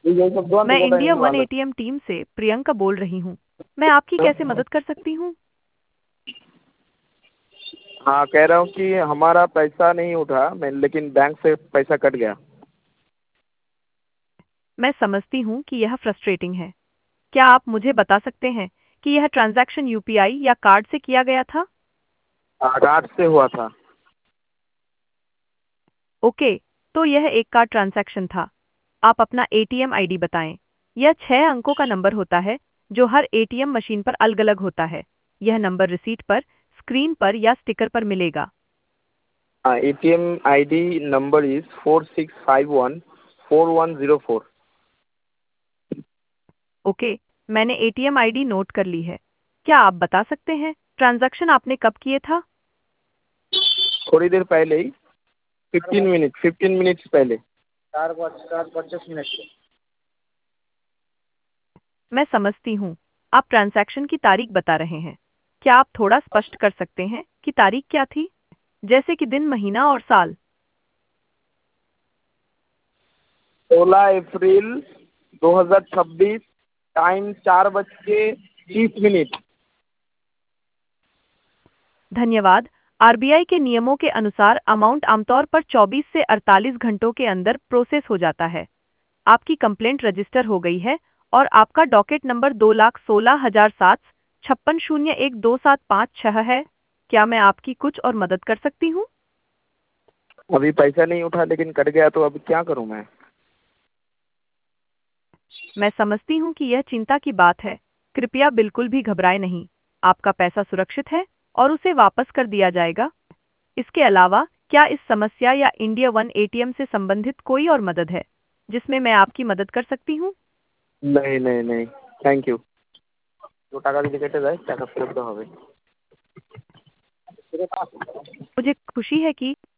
मैं India one ATM team से प्रियंका बोल रही हूँ। मैं आपकी कैसे मदद कर सकती हूँ? हाँ, कह रहा हूँ कि हमारा पैसा नहीं उठा मैं, लेकिन बैंक से पैसा कट गया। मैं समझती हूँ कि यह फ्रस्ट्रेटिंग है। क्या आप मुझे बता सकते हैं कि यह ट्रांजैक्शन यूपीआई या कार्ड से किया गया था? कार्ड से हुआ था। ओके, तो यह एक कार्ड ट्रांजैक्शन था। आप अपना एटीएम आईडी बताएं। यह 6 अंकों का नंबर होता है जो हर एटीएम मशीन पर अलग-अलग होता है। यह नंबर रिसीट पर, स्क्रीन पर या स्टिकर पर मिलेगा। ATM ID number is 46514104। Okay, मैंने एटीएम आईडी नोट कर ली है। क्या आप बता सकते हैं ट्रांजैक्शन आपने कब किए था? थोड़ी देर पहले ही, 15 मिनट्स पहले। 4:50 पे। मैं समझती हूँ। आप ट्रांजैक्शन की तारीख बता रहे हैं। क्या आप थोड़ा स्पष्ट कर सकते हैं कि तारीख क्या थी? जैसे कि दिन, महीना और साल। 16 अप्रैल 2026, टाइम 4:30। धन्यवाद। आरबीआई के नियमों के अनुसार अमाउंट आमतौर पर 24 से 48 घंटों के अंदर प्रोसेस हो जाता है। आपकी कंप्लेंट रजिस्टर हो गई है और आपका डॉकेट नंबर 2,16,756,012,756 है। क्या मैं आपकी कुछ और मदद कर सकती हूँ? अभी पैसा नहीं उठा लेकिन कट गया, तो अभी क्या करूं मैं? मैं समझती हूँ कि यह चिंता की बात है। कृपया बिल्कुल भी घबराएं नहीं। आपका पैसा सुरक्षित है और उसे वापस कर दिया जाएगा। इसके अलावा, क्या इस समस्या या इंडिया वन एटीएम से संबंधित कोई और मदद है जिसमें मैं आपकी मदद कर सकती हूँ? नहीं नहीं नहीं, थैंक यू। तो টাকা যদি কেটে যায়, টাকা ফেরত দেওয়া হবে। मुझे खुशी है कि